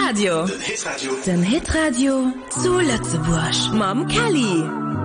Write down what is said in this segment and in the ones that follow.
Hitradio. Den Hitradio zu Lützeburg. Mam Kelly.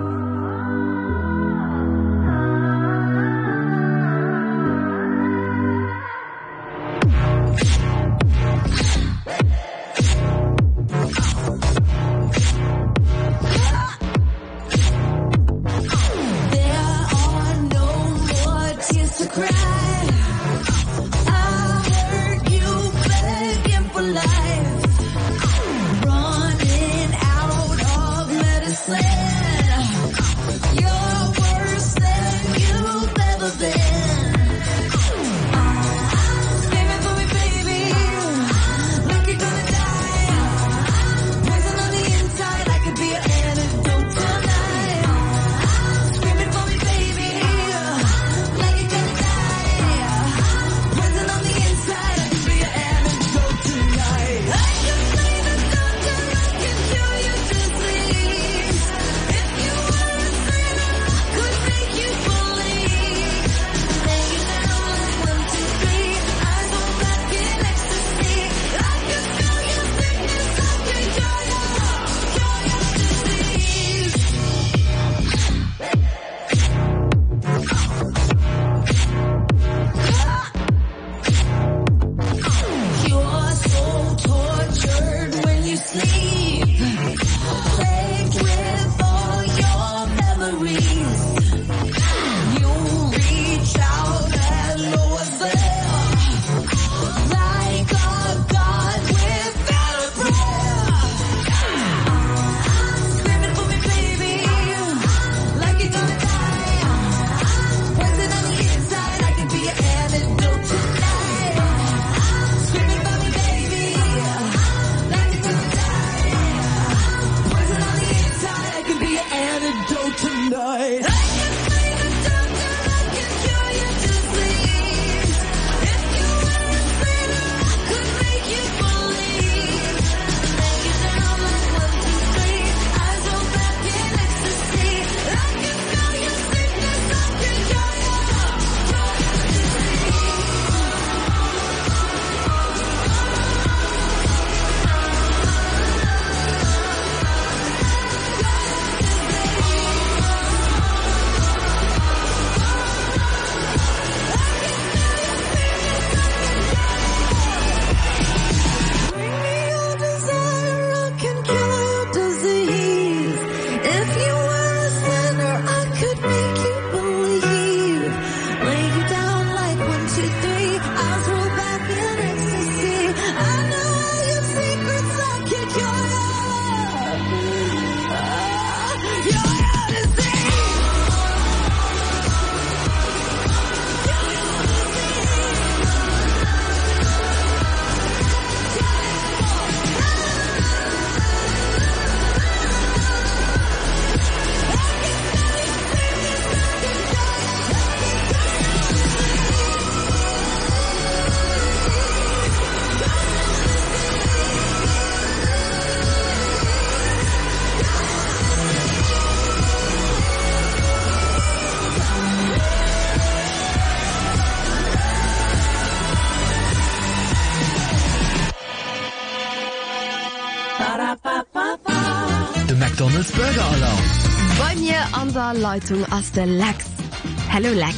McDonald's Burger Alarm. Bei mir an der Leitung aus der Lex. Hallo Lex.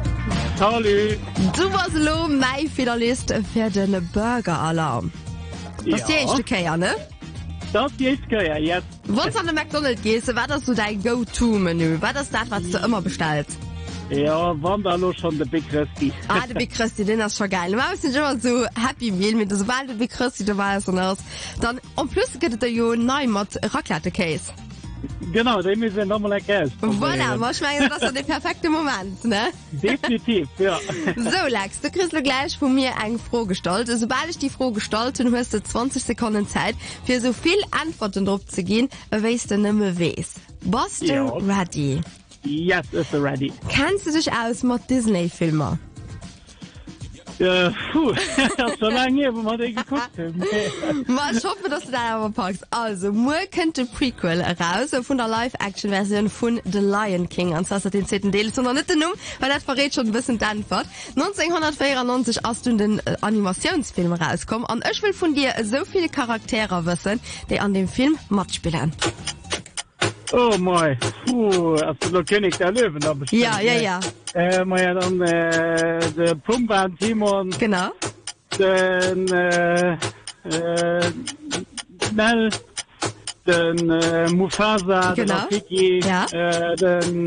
Hallo. Du warst lo mein Finalist für den Burger Alarm. Das ist die erste Kehr, ne? Das ist die erste Kehr, yes. Wenn du an den McDonald's gehst, war das so dein Go-To-Menü? War das das, was du immer bestellst? Ja, wann da los schon der Big Krusty. Der Big Krusty, den ist schon geil. Man ist nicht immer so Happy Meal mit sobald der Big Krusty dabei ist und alles. Dann, und plus gibt es ja neu mit Raclette-Käse. Genau, den müssen wir nochmal erkennen. Voilà, ich meine, das ist der perfekte Moment, ne? Definitiv, ja. So, Lex, du kriegst gleich von mir eine Frage gestellt. Sobald ich die Frage gestalte, du hast 20 Sekunden Zeit, für so viel Antworten drauf zu gehen, weißt du nicht mehr was. Bist du ready? Yes, it's ready. Kennst du dich aus mit Disney-Filmen? so lange wo man geguckt Mal, ich hoffe, dass du da aber packst. Also, Moore könnte Prequel raus von der Live-Action-Version von The Lion King. Und das hat den 10. Teil, sondern nicht den weil das verrät schon ein bisschen die Antwort. 1994 hast du den Animationsfilm rausgekommen. Und ich will von dir so viele Charaktere wissen, die an dem Film mitspielen. oh mein also der König der Löwen da bestimmt, Ja. ja dann der Pumba Timon Genau. den Mel den Mufasa den Genau. Rafiki Ja. den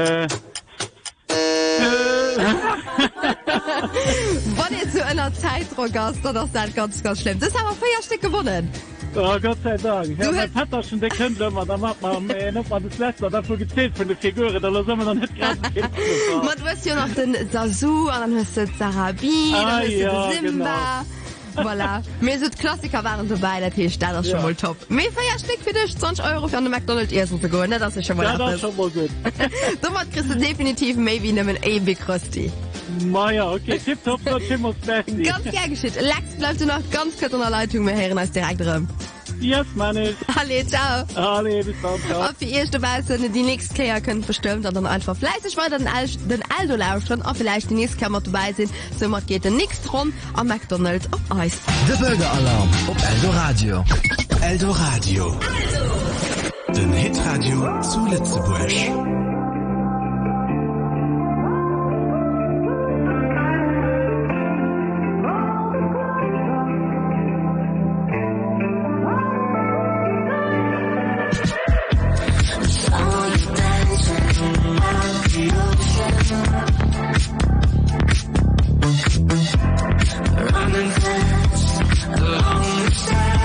Wenn ihr zu einer Zeitdruck hast, dann ist das ganz, ganz schlimm. Das haben wir 4 Stück gewonnen. oh Gott sei Dank ja, Du mein Vater schon der kennt immer da macht man noch mal das letzte dafür gezählt von der Figur da soll man dann nicht gerade Man, du hast ja noch den Sasu, und dann hast du Sarabi, dann hast du ja, den Simba. Voilà. Mir sind Klassiker waren dabei, das hier steht das schon mal top. Mir 4 Stück für dich, 20 € für eine McDonald's Essen zu gehen, ne? Das ist schon mal ja, das ist schon mal gut Somit kriegst du definitiv maybe nehmen Big Krusty. Maja, okay, tipptopp, so Timos Bestie. Ganz gern geschehen. Lex, bleibst du noch ganz kurz in der Leitung, wir hören uns direkt drin. Yes, Mann. Hallo, ciao. Hallo, bis dann, ciao. Und für ihr dabei sind, die nächste Player könnt bestimmt und dann einfach fleißig weiter den Aldo lauschen und vielleicht die nächste Kammer dabei sind. Somit geht der nächste Rund am McDonald's auf Eis. Der Bürgeralarm auf Eldo Radio. Eldo Radio. Den Hitradio zu Lützeburg.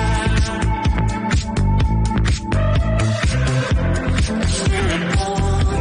Running fast along the sand.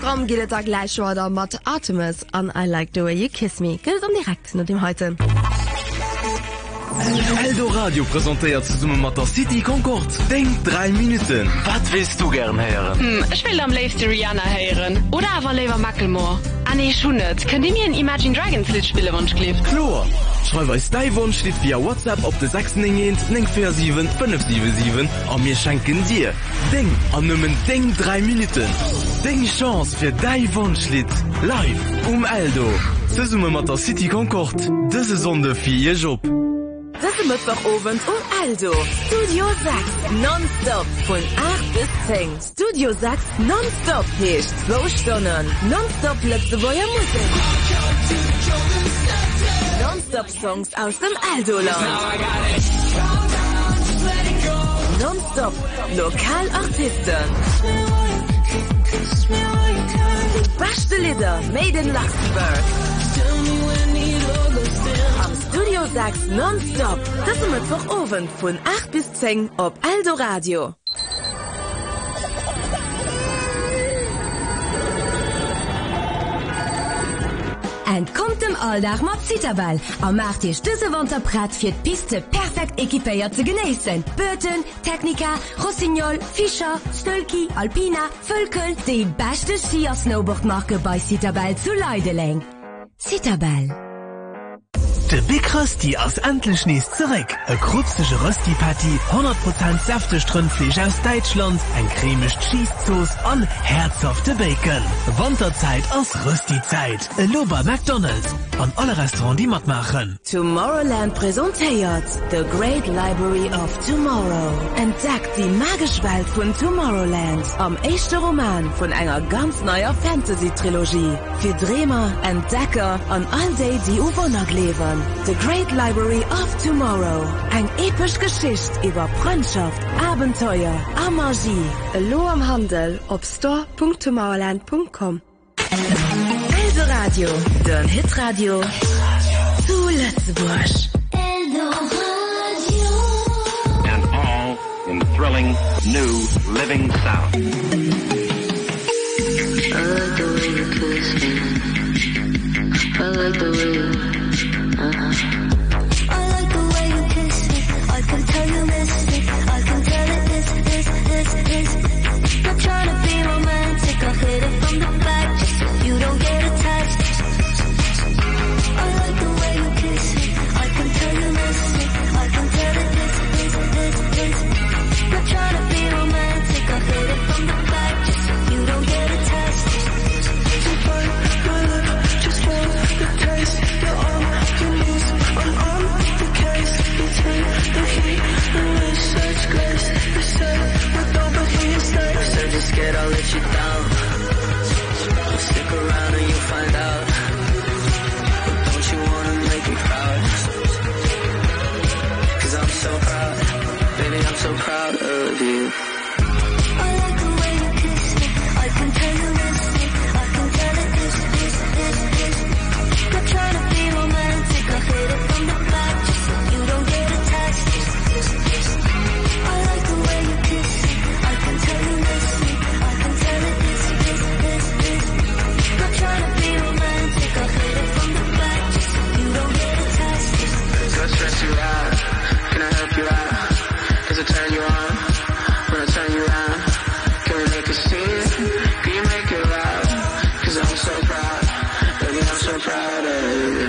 Programm geht da gleich weiter mit Artemis an I Like the Way You Kiss Me. Geht dann direkt nach dem heute. Eldo Radio präsentiert zusammen mit der City Concord. Denk 3 Minuten. Was willst du gern hören? Ich will am liebsten Rihanna hören. Oder aber lieber Macklemore. Ah nee, schon nicht. Könnt ihr mir ein Imagine Dragons Lied spielen, Wunsch klebt? Klar. Schreib uns dein Wunschlied via WhatsApp auf der 691-947-577 und wir schenken dir Ding an Nummer Ding 3 Minuten. Ding Chance für dein Wunschlied live Eldo. Zusammen mit der City Concord. Diese Sonde für ihr Job. Das ist Mittwochabend Eldo. Studio Sachs nonstop von 8 bis 10. Studio Sachs nonstop heißt 2 Stunden. Nonstop Lützeburger Musik. Nonstop Songs aus dem Eldo-Land. Nonstop Lokalartisten. Beste Lieder made in Luxemburg. Am Studio Sachs nonstop. Das ist Mittwochabend von 8 bis 10 auf Eldo Radio. Kommt dem Alldach mat Ziterball am macht Dich dëse Wanderbrett fir d'Piste perfekt ekipéiert ze geneessen. Böten, Technika, Rossignol, Fischer, Stölki, Alpina, Völkel, déi beste Skier Snowboardmarke bei Ziterball zu Leideleng. Ziterball. De Big Rösti aus endlich nies zurück. E kruztige Rösti-Patty, 100% saftig Rindfleisch aus Deutschland, ein cremisch Cheese-Sauce und herzhafte Bacon. Wanderzeit aus Rösti-Zeit. E Loba McDonald's und alle Restaurants, die mitmachen. Tomorrowland präsentiert The Great Library of Tomorrow. Entdeckt die magische Welt von Tomorrowland am echten Roman von einer ganz neuer Fantasy-Trilogie. Für Dreamer, Entdecker und all die Uwohner leben. The Great Library of Tomorrow. Ein episch Geschichte über Freundschaft, Abenteuer, Magie. Lo am Handel auf store.tomorrowland.com. Eldo Radio, den Hitradio zu Lützeburg. Eldo Radio. And all in thrilling, new, living sound. I like the way you kiss me. I like the way you I like the way you kiss me. I can tell you miss me. I can tell it is. Not trying to be romantic. I'll hit it from the back just so you don't get attached. I like the way you kiss me. I can tell you miss me. I can tell it is. Not trying to be romantic. I'll hit it from the back just so you don't get attached. Just find my love, just want the taste. You're on your knees, I'm on the case. You take the heat and wish such grace. You say we're done, but here you stay. I said you're scared, I'll let you down. Stick around and you'll find out. But don't you wanna make me proud? 'Cause I'm so proud, baby, I'm so proud of you. I like the way you kiss me. I can tell you miss me. I can tell it is. Not trying to be romantic. I'll hit it from the back just so you don't get attached. I like the way you kiss me. I can tell you miss me. I can tell it is. Not trying to be romantic. I'll hit it from the back just so you don't get attached. Don't stress you out. Can I help you out? Does it turn you on? When I turn you around, can we make a scene? Can you make it loud? 'Cause I'm so proud, baby, I'm so proud of you.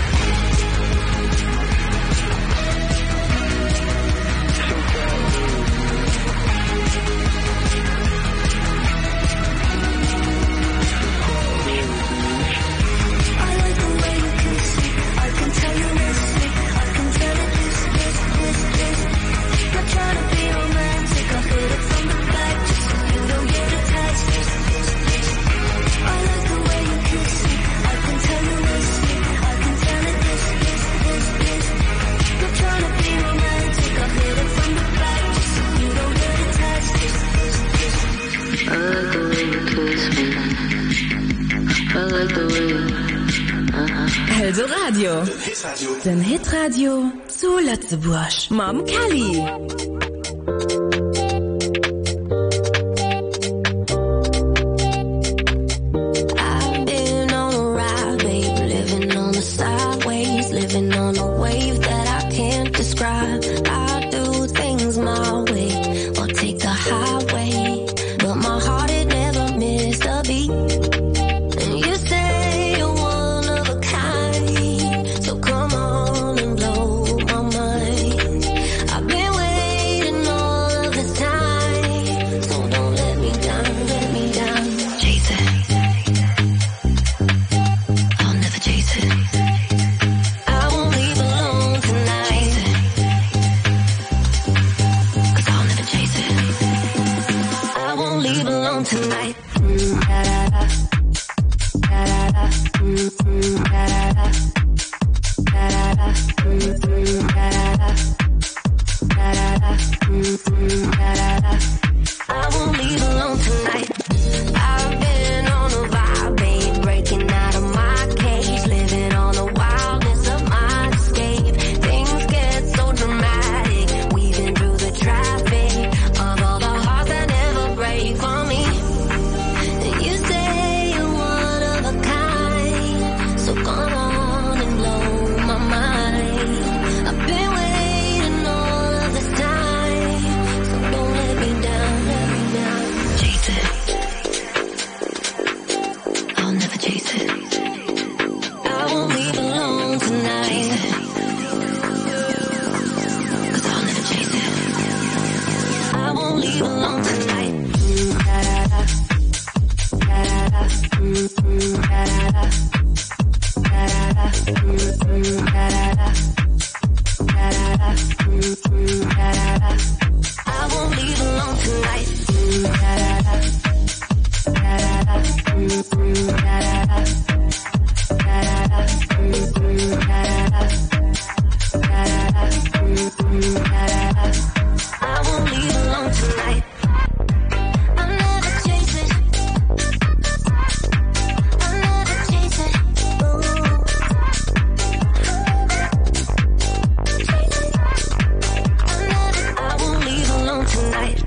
I like the way you kiss me. I can tell you miss me. I can tell it is. Not trying to be romantic. I'll hit it from the back just so you don't get attached. I like the way you kiss me. I can tell you miss me. I can tell it is. Not trying to be romantic. I'll hit it from the back just so you don't get attached. I like the way you kiss me. I like the way you Eldo Radio. Den Hitradio zu Lützeburg. Mam Kelly. wave that I can't describe. I do things my way or take the highway, but my heart it never missed a beat. And you say you're one of a kind, so come on and blow my mind. I've been waiting all of this time, so don't let me down, let me down. Chase it, I'll never chase it. I won't leave alone tonight. Chase it, 'cause I'll never chase it. I won't leave alone tonight. Da-da-da. Da-da-da. Da-da-da. Da-da-da. Da-da-da. Da-da-da. Da-da-da. I won't leave alone tonight. I've been on a vibe, babe, breaking out of my cage, living on the wildness of my escape. Things get so dramatic, weaving through the traffic of all the hearts that never break for me. And you say you're one of a kind, so come on and blow my mind. I've been waiting all of this time, so don't let me down, let me down. Chase it, I'll never chase it. I won't leave alone tonight, 'cause I'll never chase it. I won't leave alone tonight. Da-da-da. Da-da-da. Da-da-da. Da-da-da. Da-da-da. Da-da-da. Da-da-da. I won't leave alone tonight. Da-da-da. Da-da-da. Da-da-da. Da-da-da. Da-da-da. Da-da-da. I won't leave alone tonight. I'll never chase it. I'll never chase it. Ooh. I won't leave alone tonight.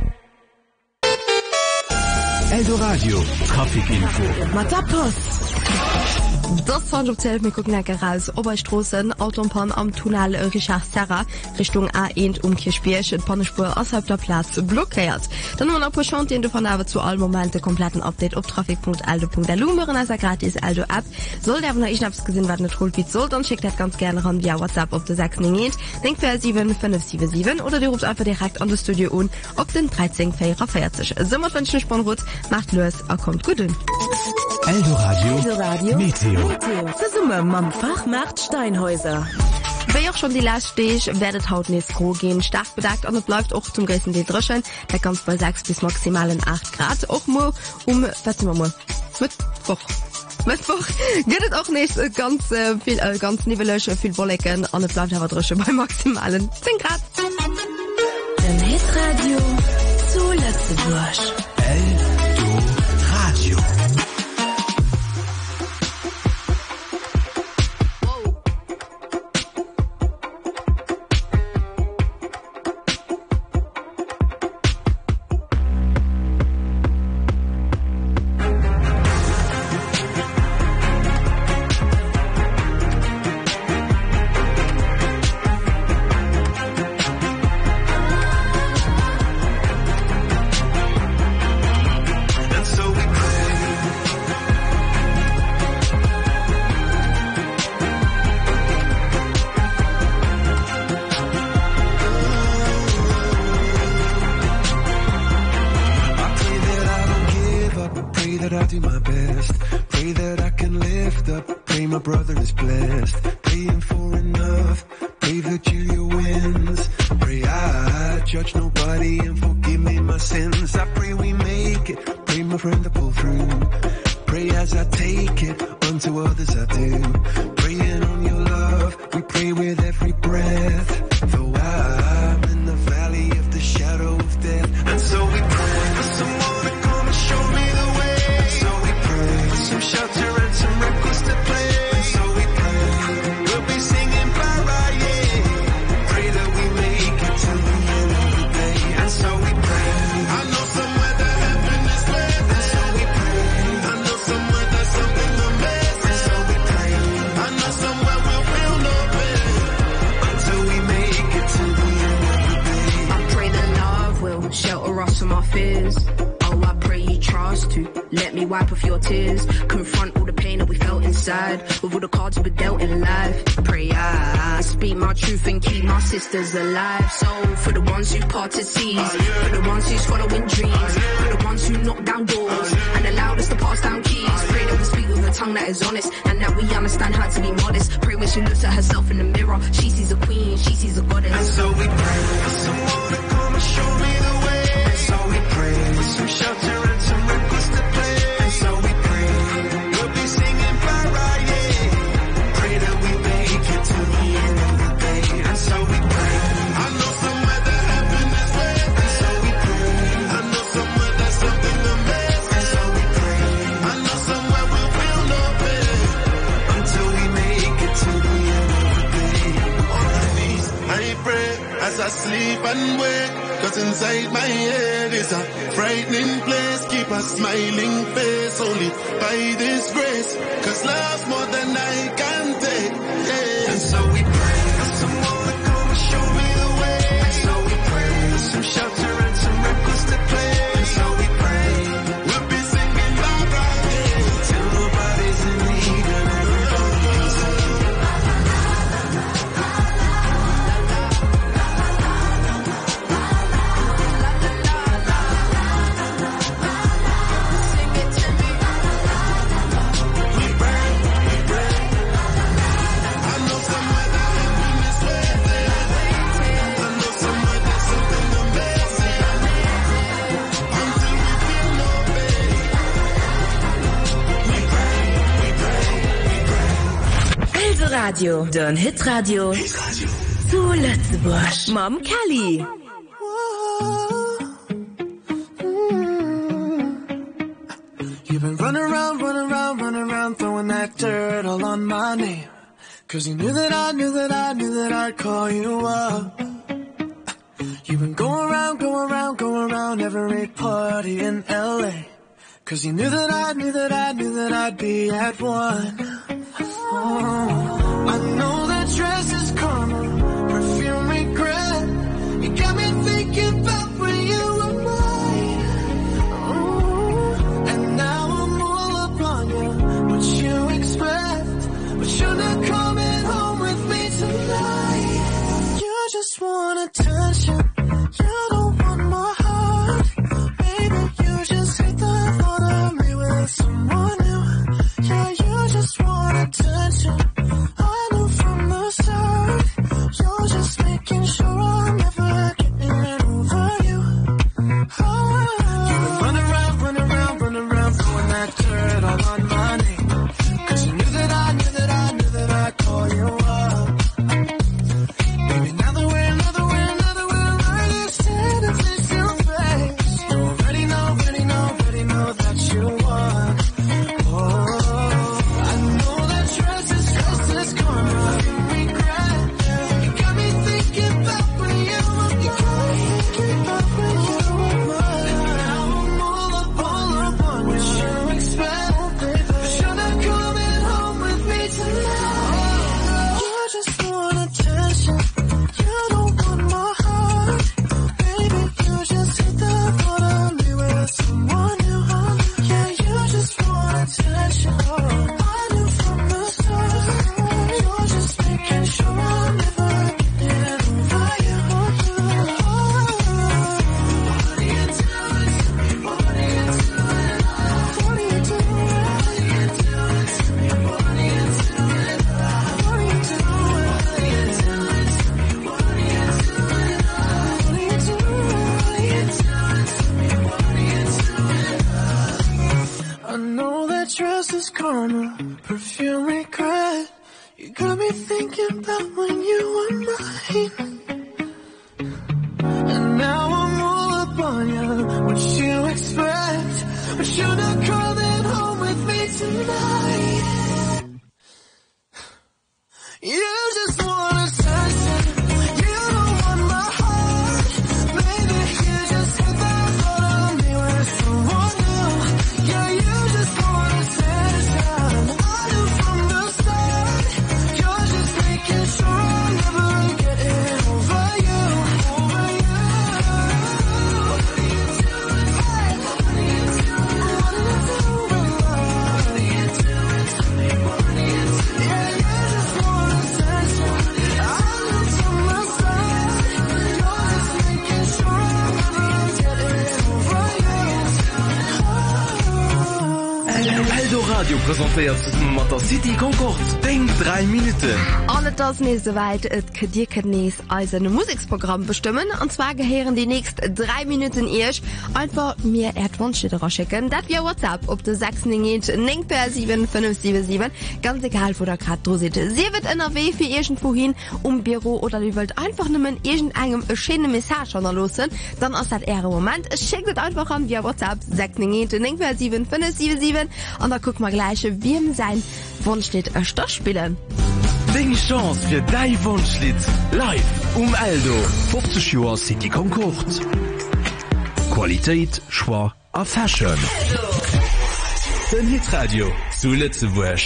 Eldoradio Trafikinfo. Mata Post. Das fand ich mir gucken raus. Oberstraßen, Autobahn am Tunnel Richard Serra, Richtung A1 Kirchbirch, und Pannespur außerhalb der Platz blockiert. Dann haben wir noch ein den du von aber zu allen Momenten kompletten Update auf traffic.aldo.lu. Wir haben also gratis Aldo App. Soll der, wenn ich hab's gesehen, was nicht holt wie soll, dann schickt das ganz gerne ran via WhatsApp auf der 698 7577 oder du rufst einfach direkt an das Studio an auf den 1344. Somit wünsche ich euch Bonrut, macht los, kommt gut hin. Eldoradio Meteo. Summe mam Fachmacht Steinhäuser. Wer auch schon die Last steht, werdet haut nicht froh gehen. Stark bedeckt und es bleibt auch zum größten Teil drischen. Da kommt bei 6 bis maximalen 8 Grad. Auch nur was sind wir mal? Mittwoch geht es auch nicht ganz viel, ganz nivellös, viel Wolken. Und es bleibt aber drischen bei maximalen 10 Grad. Im Hitradio zu Lützeburg. Eldoradio. most of my fears. Oh, I pray you trust to let me wipe off your tears. Confront all the pain that we felt inside with all the cards we dealt in life. Pray I speak my truth and keep my sisters alive. So for the ones who parted seas, for the ones who's following dreams, for the ones who knock down doors and allowed us to pass down keys. Pray that we speak with a tongue that is honest and that we understand how to be modest. Pray when she looks at herself in the mirror, she sees a queen, she sees a goddess. And so we pray for someone to come and show me the way. And so we pray for some shelter and some records to play. And so we pray we'll be singing Friday. Pray that we make it to the end of the day. And so we pray. I know somewhere that heaven is waiting. And so we pray. I know somewhere there's something amazing. And so we pray. I know somewhere we will not be until we make it to the end of the day. On my knees, I pray as I sleep and wake. Cause inside my head is a frightening place. Keep a smiling face only by this grace. Cause love's more than I can take. Yeah. And so we pray for someone to come and show me the way. And so we pray for some shelter and some records to play. And so we pray we'll be singing bye bye till nobody's in need and everybody can sing. Radio, den Hitradio zu Lützeburg. Mom Kelly. You've been running around, throwing that dirt all on my name. Cause you knew that I'd call you up. You've been going around every party in LA. Cause you knew that I'd be at one. Oh, I know that dress is karma, perfume regret. You got me thinking about when you were mine. Oh, and now I'm all up on you, what you expect. But you're not coming home with me tonight. You just want attention, you don't want my heart. Baby, you just hate the thought of me with someone new. Yeah, you just want attention. I knew from the start. You're just making sure I'm never getting over you. Oh, you've been running around, throwing that dirt all on my name. Cause you knew that I'd call you up. Baby, now that we're right here standing face to face. You already know that you won. Perfume regret. You got me thinking about when you were mine. And now I'm all up on you, what you expect. But you're not coming home with me tonight. You just want attention. You don't want my heart. Maybe you just hit the thought of me with someone new. Yeah, you just want attention. I knew from the start. You're just making sure I'm never getting Hitradio präsentiert mat der City Concord. Denk 3 Minuten. Alle das nie soweit dir als ein Musiksprogramm bestimmen und zwar gehören die nächsten 3 Minuten erst einfach mir Erdwunschlieder schicken. Das via WhatsApp ob du 697 ganz egal wo der gerade du sitzt. Sie wird NRW für irgendwo hin Büro oder ihr wollt einfach nur irgendeinem schöne Message losen, dann ist das eher Moment. Schickt es einfach an via WhatsApp 697 und dann guck mal gleich, wie sein Wunschlied Stoff spielen. Ding Chance für dein Wunschlied live Aldo 50 Jahre City Concord. Qualität, Choix a Fashion. Den Hitradio zu Lützeburg.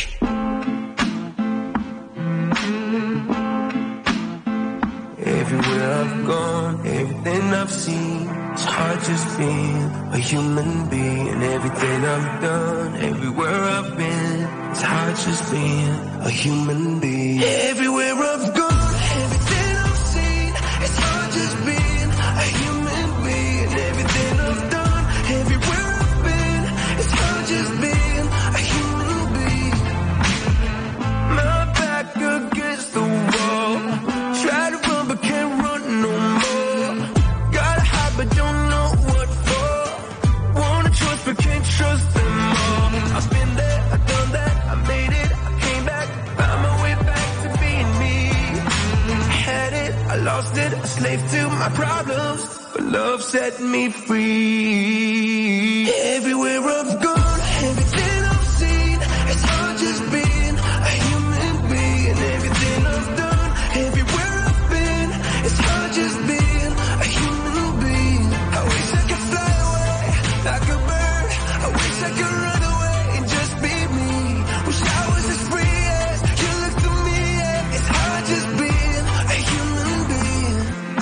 Everywhere I've gone, everything I've seen, it's hard just being a human being. Everything I've done, everywhere I've been, it's hard just being a human being. Everywhere I've gone, everything I've seen, it's hard just being a human being. Everything I've done, everywhere I've been, it's hard just being a human being. My back against the wall, try to run but can't run no more. Gotta hide but don't know what for. Wanna trust but can't trust them all. I've been there, I've done that, I made it, I came back, found my way back to being me. I had it, I lost it, a slave to my problems, but love set me free. Everywhere I've gone, everything I've seen, it's hard just being a human being. Everything I've done, everywhere I've been, it's hard just being a human being. I wish I could fly away like a bird. I wish I could run away and just be me. Wish I was as free as you look to me. Yeah. It's hard just being a human being.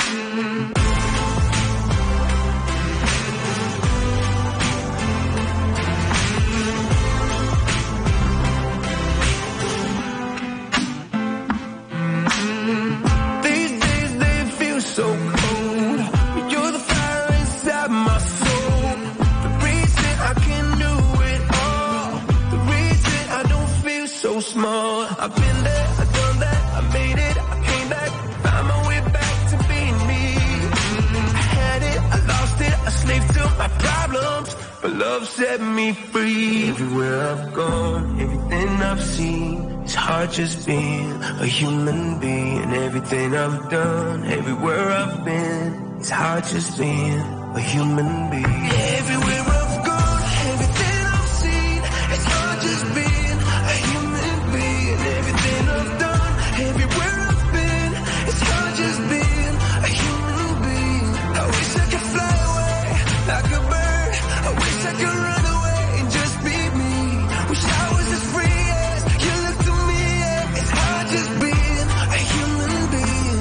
These days they feel so cold. You're the fire inside my soul. The reason I can do it all. The reason I don't feel so small. I've been there, I've done that, I made it, I came back, found my way back to being me. I had it, I lost it, a slave to my problems, but love set me free. Everywhere I've gone, everything I've seen, it's hard just being a human being. Everything I've done, everywhere I've been, it's hard just being a human being. Everywhere I've gone, everything I've seen, it's hard just being a human being. Everything I've done, everywhere I've been, it's hard just being a human being. I wish I could fly away like a bird. I wish I could run away and just be me. Wish I was as free as you look to me. Yeah. It's hard just being a human being.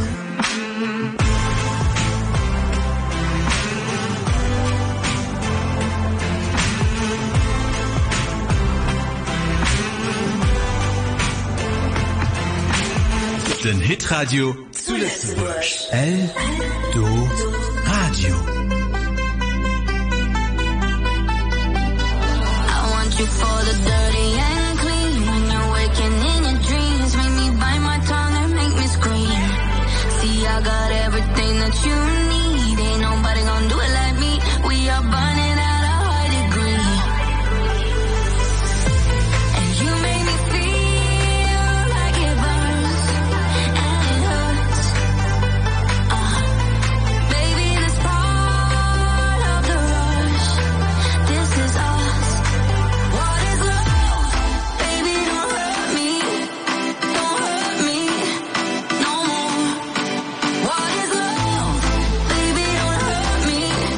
Den Hitradio zu Lützeburg. Aldo Radio. I want you for the dirty and clean. When you're waking in your dreams, make me bite my tongue and make me scream. See, I got everything that you need. Ain't nobody gonna do it like me. We are burning at a high degree. And you make me feel like it burns and it hurts. Baby, this part of the rush. This is us. What is love? Baby, don't hurt me. Don't hurt me no more. What is love? Baby, don't hurt me.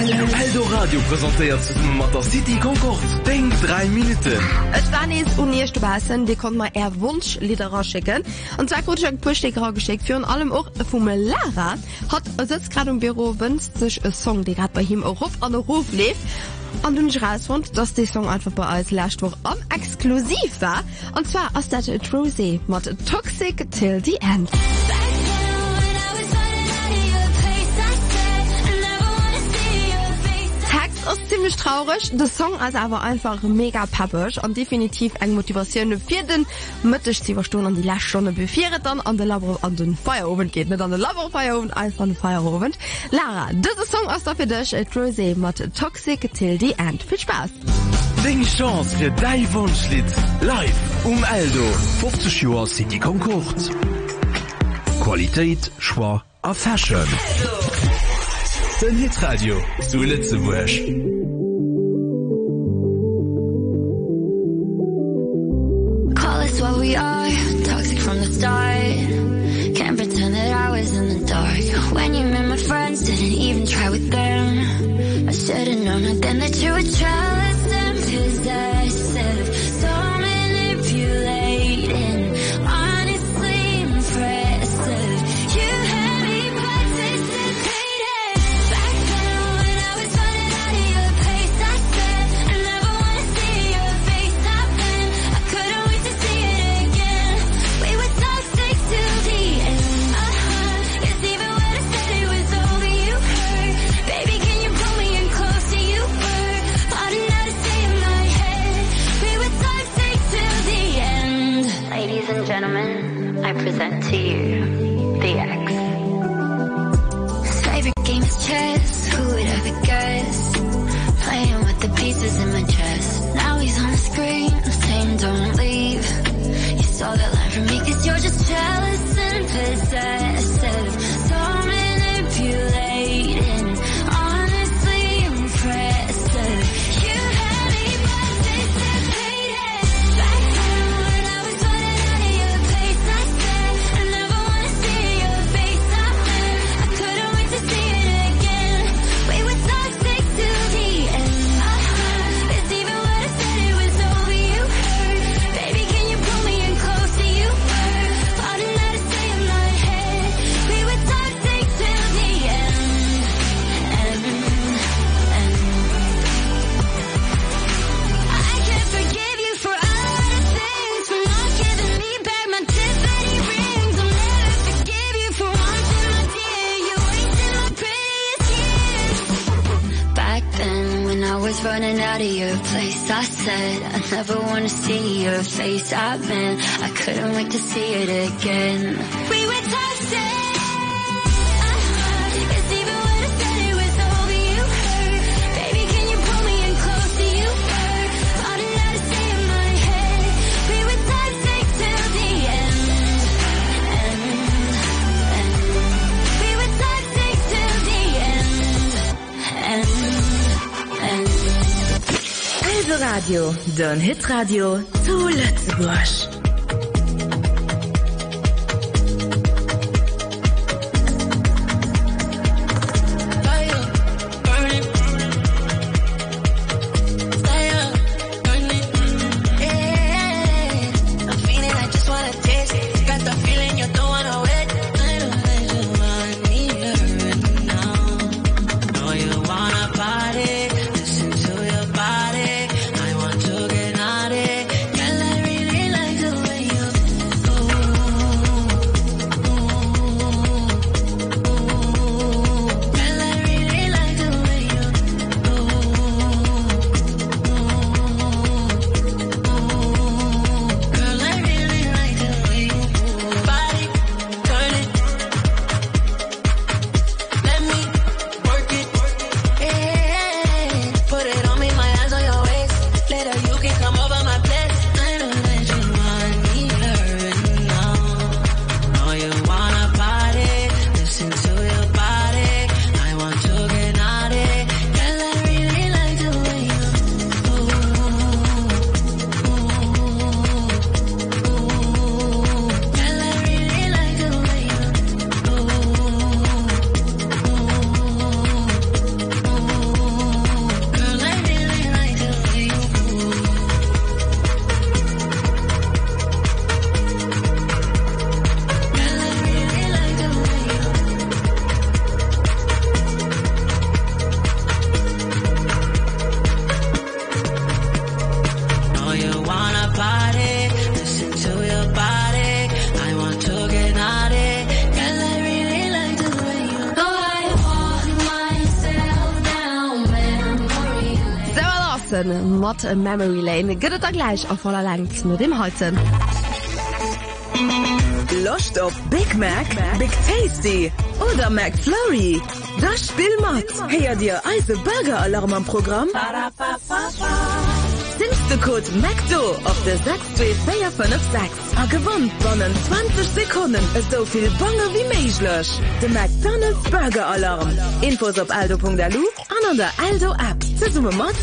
Aldo Radio präsentiert mat der City Concord. Denk 3 Minuten. Et war nies uniechte Basen, die kon man eher Wunschlieder schicken. Und zwar kurz Pushsticker geschickt. Für allem auch vom Lara hat sitzt gerade im Büro, wünscht sich ein Song, der gerade bei ihm auch an den Ruf lief. Und du nicht rausfand, dass der Song einfach bei uns letzte Woche am exklusiv war. Und zwar aus der Trusy mit Toxic Till the End. Ist ziemlich traurig. Der Song ist aber einfach mega pappisch und definitiv eine Motivation für den Mittag zu überstehen und die letzte Stunde bevor dann an den Feierabend geht. Nicht an den Laberfeierabend, einfach an den Feierabend. Lara, dieser Song ist da für dich, Rosé mit Toxic Till the End. Viel Spaß! Ding Chance für dein Wunschlied. Live Aldo. 50 Jahre City Concord. Qualität, Schwa und Fashion. Den Hitradio zu Lützeburg. Call us what we are, toxic from the start. Can't pretend that I was in the dark. When you met my friends, didn't even try with them. I should've known then that you were jealous and possessive. So manipulating, honestly impressive. You had me participating. Back then when I was running out of your place, I said I never wanna see your face. I've been, I couldn't wait to see it again. We were toxic till the end. It's even when I said it was over, you hurt. Baby, can you pull me in close to you? I didn't know to say in my head. We were toxic till the end. Ladies and gentlemen, I present to you the X. His favorite game is chess. Who would ever guess? Playing with the pieces in my chest. Now he's on the screen, saying don't leave. You saw that line from me 'cause you're just jealous and possessive. So manipulating, honestly impressive. You had me participating. Back then when I was running out of your place, I said I never wanna see your face. I've been, I couldn't wait to see it again. We were toxic till the end. It's even when I said it was over, you hurt. Baby, can you pull me in close to you? I didn't know to say in my head. We were toxic till the end. I can't forgive you for all of the things, for not giving me back my Tiffany rings. I'll never forgive you for wanting my dear. You wasted my prettiest years. Back then when I was running out of your place, I said I never wanna see your face. I've been, I couldn't wait to see it again. We were toxic. It's even when I said it was over, you hurt. Baby, can you pull me in close to you? I didn't know to say in my head. We were toxic till the end. We were toxic till the end. Aldo Radio, den Hitradio zu Lützeburg. Listen to your body, I want to get naughty. Girl, I really like the Jackson Mod Memory Lane gëtt er gleich auf voller Längs mit dem Holzen. Lust auf Big Mac, Big Tasty oder McFlurry. Das Spiel macht. Her dir Eise Burger Alarm am Programm. Sinnst du Code McDo auf der 62456. A gewonnen bonnen 20 Sekunden. So viel Bonge wie möglich. Der McDonald's Burger Alarm. Infos auf aldo.lu an der Aldo App. Zusammen mit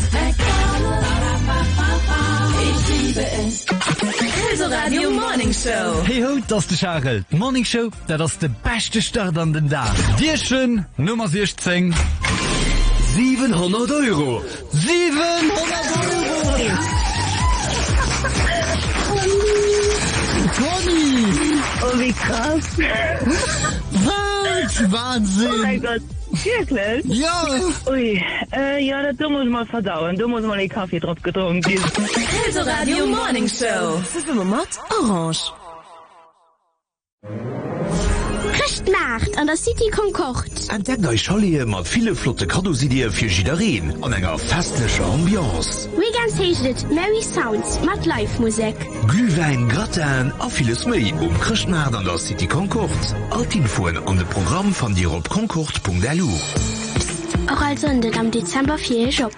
Ich liebe es. Aldo Radio Morning Show. Hey ho, das ist der Schagel. Morning Show, das ist der beste Start an den Tag. Dir schön, Nummer 16. 700 Euro. 700 Euro. Conny. Oh, wie krass. Was? Wahnsinn. Oh mein Gott. Wirklich? Ja. Ui, ja, da muss man verdauen. Da muss man den Kaffee drauf getrunken. Also Radio Morning Show. Orange. Christnacht an der City Concord. Entdeckt euch Schollie mat viele flotte Kadosidee für Jidarin an enger festlicher Ambiance. Weekend staged Mary Sounds mat Live-Musik. Glühwein, Gratin, a vieles mehr Christnacht an der City Concord. Alt Infoen an de Programm von dir op concord.lu. Auch als Sonntag am Dezember 4 Job.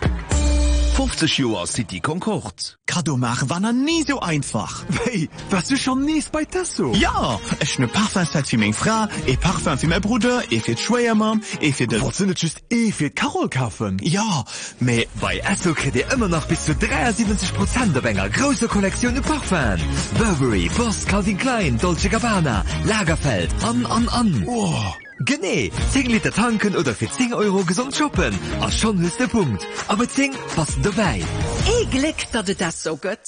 50 Jahre City Concord. Kado machen war noch nie so einfach. Hey, warst du schon nie bei Tasso? Ja, ich ne Parfumset für meine Frau, ein Parfum für mein Bruder, ein für die Schwiegermam, ein für den... Was sind das just für Carol kaufen? Ja, mais bei Esso kriegt ihr immer noch bis zu 73% auf einer großen Kollektion de Parfum. Burberry, Boss, Calvin Klein, Dolce Gabbana, Lagerfeld, an. Oh. Gene, 10 Liter tanken oder für 10 Euro gesund shoppen. Als schon höchster Punkt. Aber 10 passt dabei. Glück, dass du das so gut.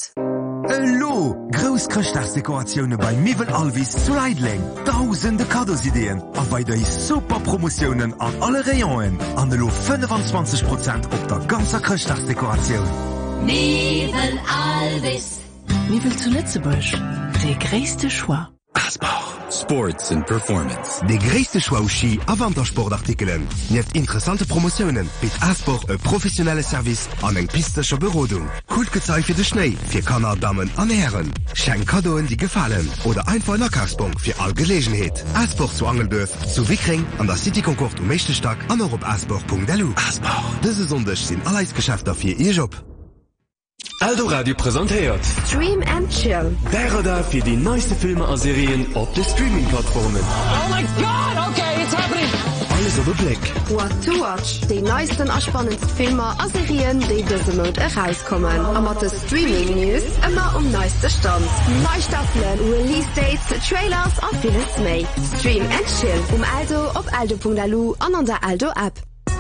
Hallo, Großchristachsdekorationen bei Mivel Alvis zu Leidling. Tausende Kadosideen. Und weiter super Promotionen an alle Regionen. An der 25% auf der ganzen Christachsdekoration. Mivel Alvis. Mivel zu Lützebusch. Der größte Choix. Asbach. Sports and Performance. De gréste Schwauchi a Wandersportartikeln. Net interessante Promotionen bit Asbach e professionelle Service an eng pistecher Berodung. Kult gezeigt fir de Schnee, fir Kanner, Damen an Herren. Schenk Kadoen, die gefallen oder einfach Nachkaufspunkt fir all Gelegenheet. Asbach zu Angeldorf, zu Wickring, an der City Concord um Mechtestag an op asbach.lu. Asbach. Dëse sondech sinn alleisgeschäfter fir ihr Job. Aldo Radio präsentiert Stream and Chill. Wäre da für die neueste Filme und Serien auf den Streaming-Plattformen. Oh my God, okay, it's happening. Alles auf den Blick. What to watch. Die neuesten und spannendsten Filme und Serien, die diesen Monat herauskommen. Und mit den Streaming-News immer neueste Stand. Neue Staffeln, Release-Dates, Trailers und vieles mehr. Stream and Chill. Aldo auf aldo.lu und an der Aldo-App.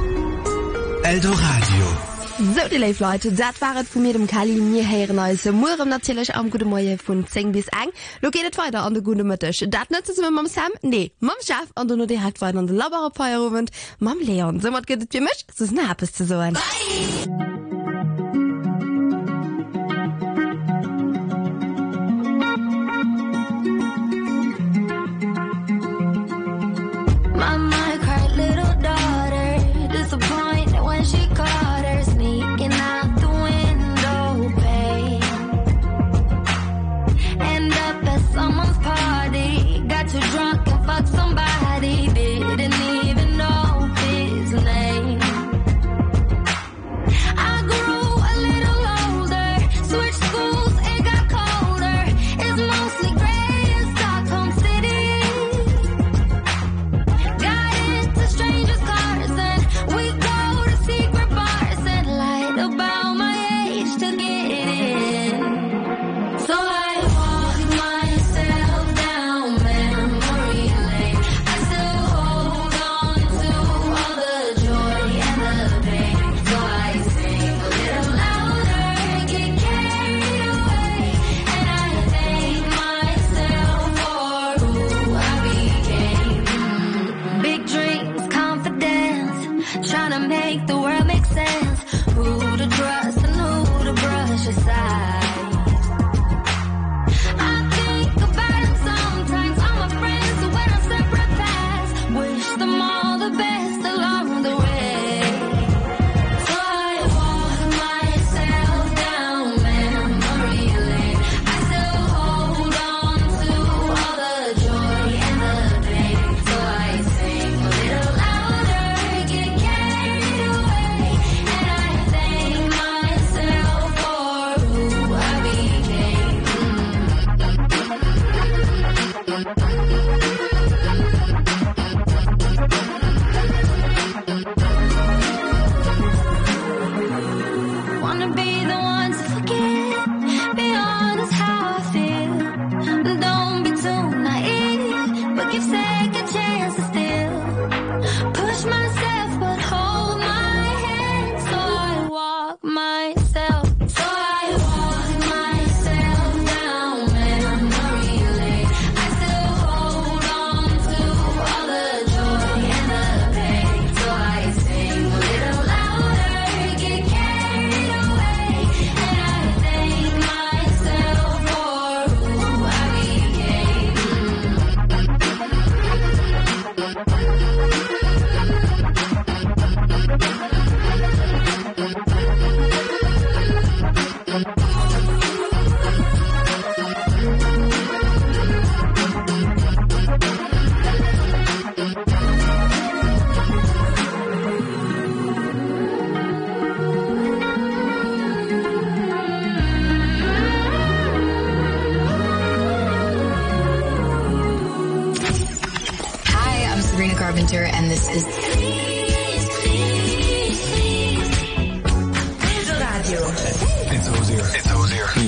Aldo Radio. So, die Live-Leute, das war es von mir, dem Kali. Wir hören uns morgen natürlich am Guten Morgen von 10 bis 1. Lo geht es weiter an der Guten Mittag. Das nicht so mit Sam? Nee, mit dem Chef und dann noch direkt weiter an der Laborfeierabend mit dem Leon. So, was geht es für mich? So ist ein zu sagen. Mama cried, little daughter, disappointed when she caught her sneaking out the window, babe. End up at someone's party, got too drunk and fucked somebody, didn't even know his name. I grew a little older, switched schools, it got colder. It's mostly gray in Stockholm City. Got into strangers' cars and we go to secret bars and lied about my age to get in. So I walk myself down memory lane. I still hold on to all the joy and the pain. So I sing a little louder, get carried away, and I thank myself for who I became. Big dreams, confidence, trying to make the world make sense. Who to trust and who to brush aside. I think about them sometimes, all my friends who went on separate paths. Wish them all the best along the way. So I walk myself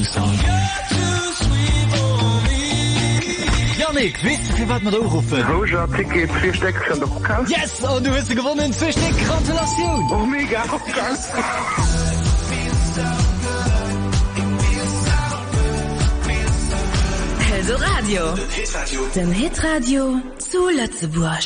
Song. Janik, weißt du, für was wir da rufen? Roger, Ticket, 4 Stück von der Pokal. Yes, und du hast gewonnen, 2 Stück, Gratulation. Oh, mega, oh, ganz. Also Radio. Den Hitradio zu Lützeburg.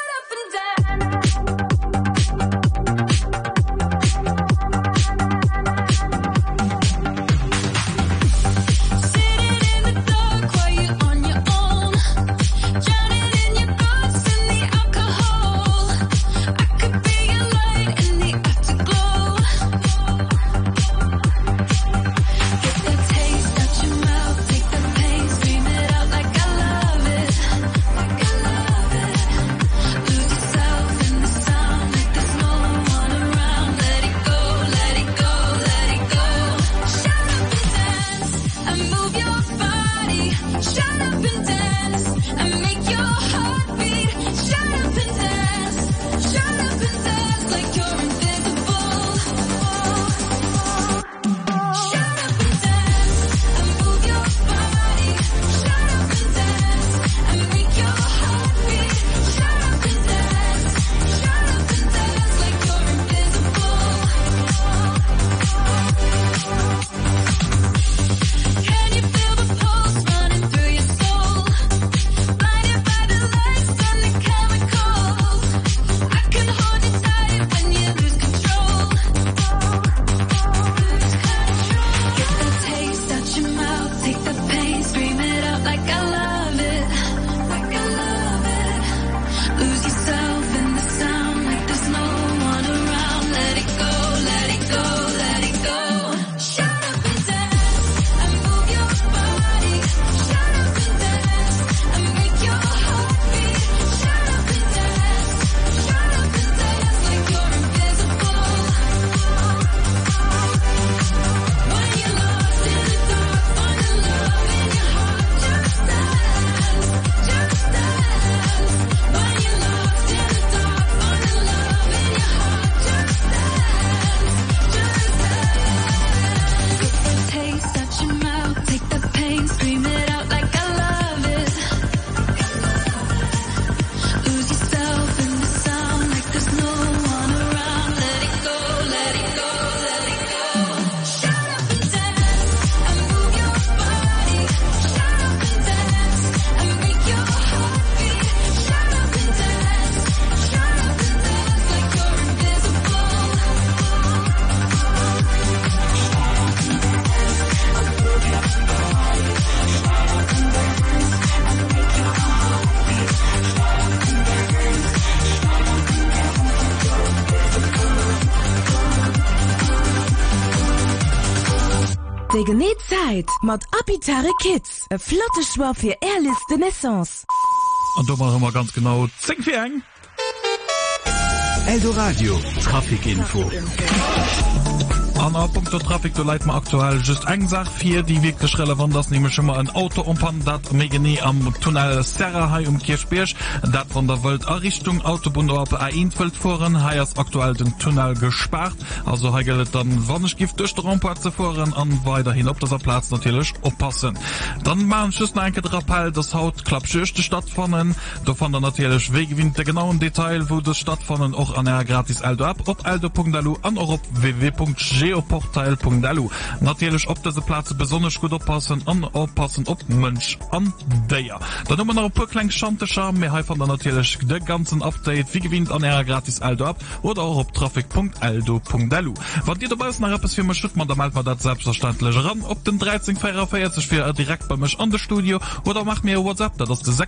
De geneet Zeit mat Apitare Kids, e flotte Schwar fir Airliste Naissance. Und da machen wir ganz genau 10 für 1. Eldoradio, Trafikinfo. An Punkt der Trafik du leit man aktuell just eng Sach 4, die wirklich relevant ist, nämlich schon mal ein Auto umpan dat Megenie am Tunnel Serrahai Kirchbirch, dat von der Welt Errichtung Autobahn auf A1 fahren, hier ist aktuell den Tunnel gesperrt, also hier gilt dann Wannengift durch die Rampart zu fahren und weiterhin auf dieser Platz natürlich aufpassen. Dann machen wir ein Rappel, das Haut klappt stattfinden, da fand er natürlich wegewinnt der genauen Detail, wo das stattfinden auch an der gratis Eldo ab, auf eldo.lu an auch auf www.geoportal.lu. Natürlich auf diese Plätze besonders gut aufpassen und aufpassen auf Mensch an der. Dann haben wir noch ein paar kleine Chantischer, wir helfen dann natürlich den ganzen Update, wie gewinnt an der gratis Eldo ab oder auch auf traffic.eldo.lu. Wenn ihr dabei ist, nach etwas für mich schützt, dann meldet man das selbstverständlich ran, ob den 1344 für direkt bei mich an das Studio oder macht mir WhatsApp, das ist der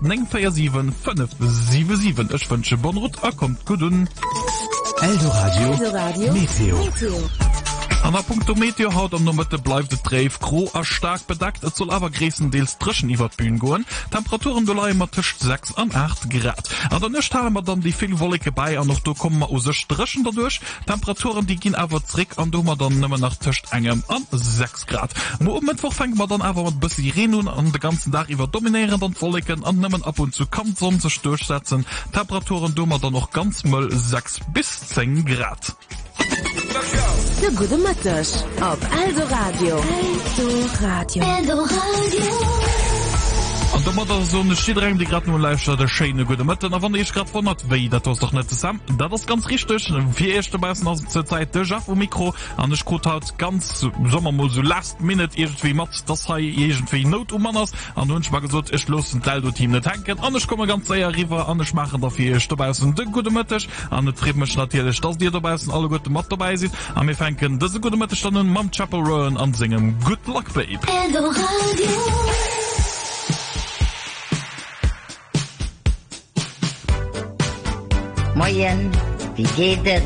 694-577. Ich wünsche Bonrut, kommt gut und Eldoradio Meteo. An der Punkt Meteo haut am Mitte bleibt der Dreif gro a stark bedeckt, es soll aber größtenteils Trischen über die Bühne gehen. Temperaturen da immer zwischen 6 und 8 Grad. An der Nacht haben wir dann die viel Wolke bei und noch da kommen wir aus Strichen dadurch. Temperaturen die gehen aber zurück und da haben wir dann nicht mehr nach zwischen 1 und 6 Grad. Am Mittwoch fängt man dann aber mit ein bisschen Regen an den ganzen Tag über dominieren und Wolken und nehmen ab und zu kann Sonne sich durchsetzen. Temperaturen da haben wir dann noch ganz mal 6 bis 10 Grad. De gute Mëttech op Aldo Radio. Aldo Radio. Und da mat so ne Schiedreng, die grad nur live der Schene gute Mëtten, a wann ich grad vonnert wéi, dat was doch net zusammen. Dat ist ganz richtig. Vier erste Beißen aus zur Zeit de Jaff Mikro an ich gut hat ganz sommer mal so last minute irgendwie mat das ha irgendwie Not Manners an hunsch war gesot ich los ein Teil do Team net tanken. An ich komme ganz sehr river an ich machen dafür erste Beißen de gute Mëttech an net Tremech natürlich, dass dir dabei sind alle gute Mat dabei sind. An mir fenken diese gute Mëttech standen Mam Chapel Rowan an singen Good Luck Babe. Moin, wie geht es?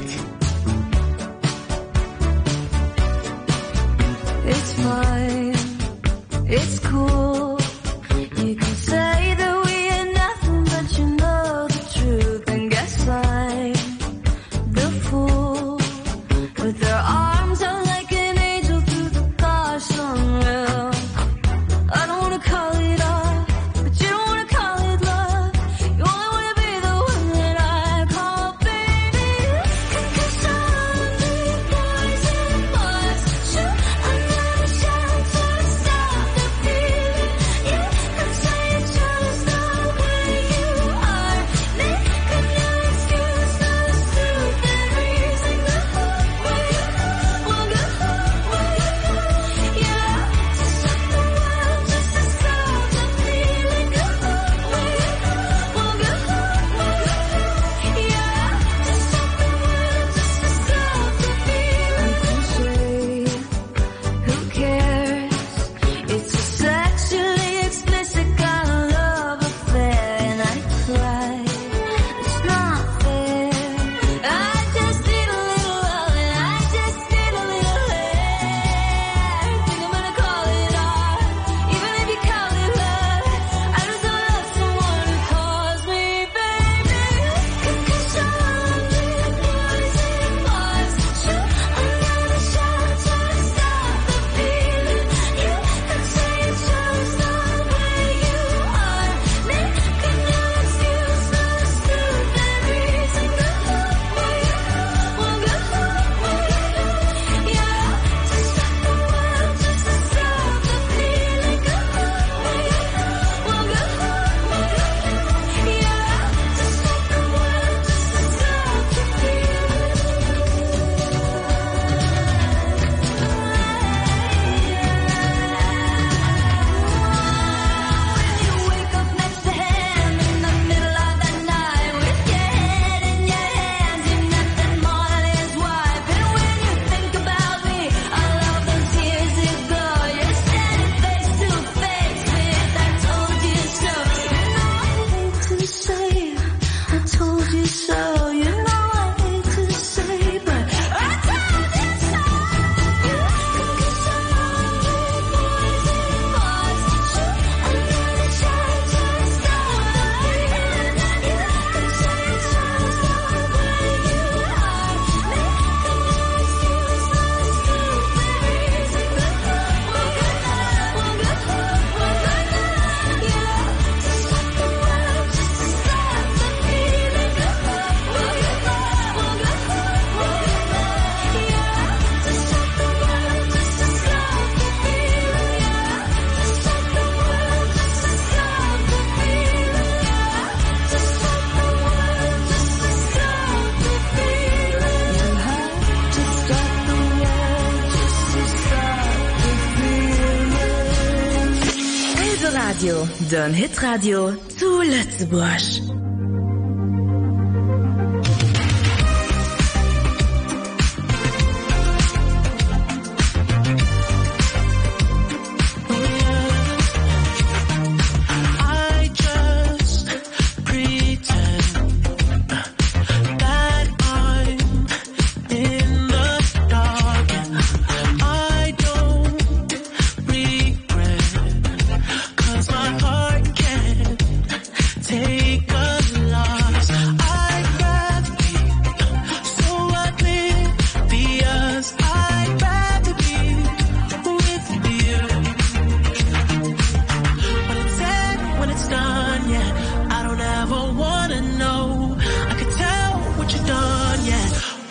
It's fine, it's cool. You can say that we are nothing, but you know the truth. And guess I'm the fool with their arms out like an angel through the gosh unreal. I don't wanna call it off, but you don't wanna call it love. You only wanna be the one that I call baby. 'Cause I'm the boys and boys. Shoot, I'm never shy to stop the feeling. Yeah, 'cause I chose the way you are. Making no excuse, no stupid reason. Go where you wanna go, where you go. Yeah, to stop the world, just to stop the feeling. Go where you wanna go, where you go. Yeah, to stop the world, just to stop the feeling. Who cares? It's a sexually explicit kind of love affair, and I cry. It's not fair. I just need a little love, and I just need a little hair. Think I'm gonna call it art, even if you call it love. I just don't love someone who calls me baby. 'Cause I'm the boys and boys. Shoot, I'm never shy to stop the feeling. You can say you chose the way you are. Making no excuse, no stupid reason. Go where you wanna go, where you go. Yeah, to stop the world, just to stop the feeling. Go where you wanna go, where you go. Yeah, to stop the world, just to stop the wake up next to him in the middle of the night with your head in your hands, you're nothing more than his wife. And when you think about me, all of those years ago, you're standing face to face with I told you so. You know I hate to say I told you so. You know I hate to say, but I told you so. 'Cause I'm the boys and boys. Shoot, I'm never shy to stop the feeling. You can say you chose the way you are. Making no excuse, no stupid reason. Go where you wanna go, where you go. Yeah, to stop the world, just to stop the feeling. Go where you wanna go, where you go. Yeah, to stop the world, just to stop the feeling. Yeah, to stop the world, just to stop the feeling. Yeah, to stop the world, just to stop the feeling. You have to stop the world, just to stop the feeling. Aldo Radio, den Hitradio zu Lützeburg. I just pretend that I'm in the dark. I don't regret, 'cause my heart can't take a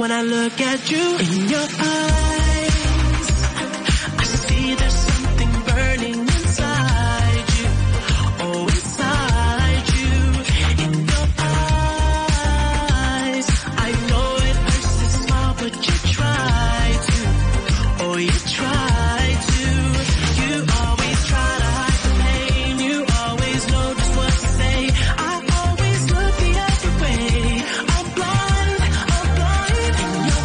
when I look at you in your eyes. I see there's something burning inside you. Oh, inside you, in your eyes. I know it hurts to smile, but you try to. Oh, you try to. You always try to hide the pain. You always know just what to say. I always look the other way. I'm blind in your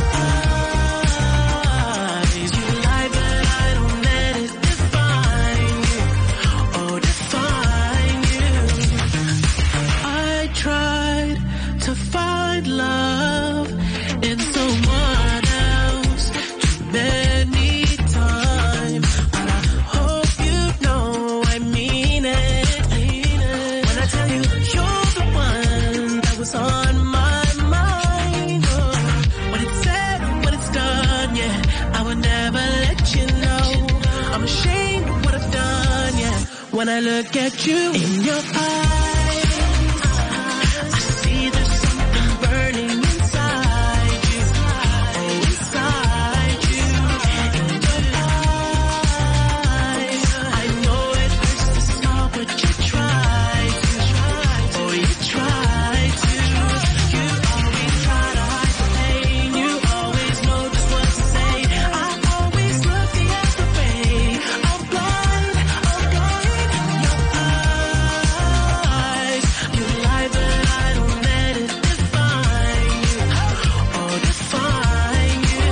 eyes. You lie, but I don't let it define you. Oh, define you. I tried to find love in someone else too many times, but I hope you know I mean it. When I tell you you're the one that was on my mind. Oh, when it's said, when it's done, yeah, I would never let you know. I'm ashamed of what I've done, yeah. When I look at you in your eyes, I see there's something burning inside you. Oh, inside you, in your eyes. I know it hurts to smile, but you try to. Oh, you try to. You always try to hide the pain. You always know just what to say. I always look the other way. I'm blind in your eyes. You lie, but I don't let it define you. Oh, define you.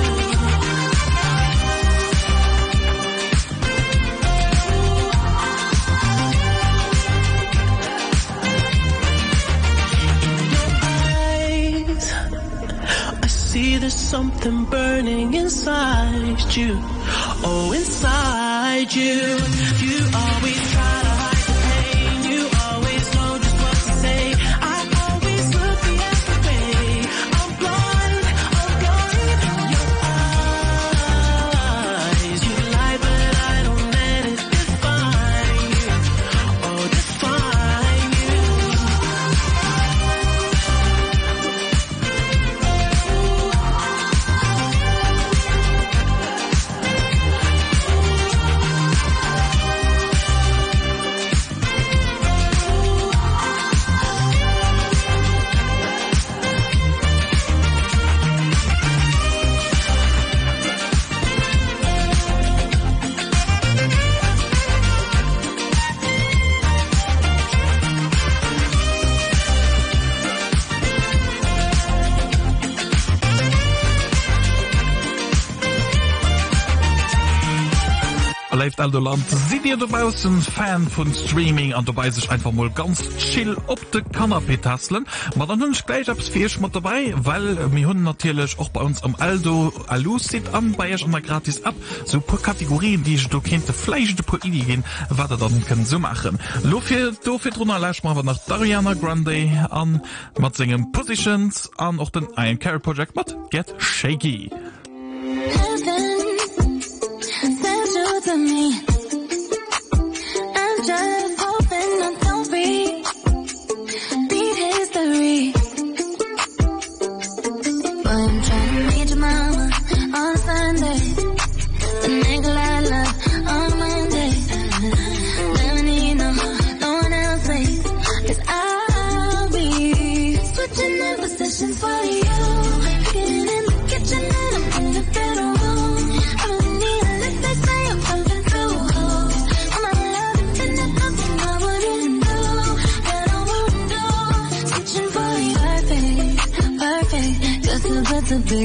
Eyes, I see there's something burning inside you. Oh, inside you. You always try to hide the pain. You always know just what to say. I always look the other way. I'm blind in your eyes. You lie, but I don't let it define you. Oh, define you. Läuft also Land, seht ihr dabei aus ein Fan von Streaming und dabei sich einfach mal ganz chill auf der Kanapé tasseln. Aber dann ich gleich abs Fisch mit dabei, weil wir haben natürlich auch bei uns am Aldo Alusit an, bei euch immer gratis ab. So ein paar Kategorien, die ich da könnte, vielleicht ein paar Ideen, was ihr dann können so machen. Dafür drunter lassen wir nach Ariana Grande an, mit singen Positions, an auch den Iron Carry Project mit Get Shaky. To me, I'm just hoping I don't repeat history, but I'm trying to read your mind.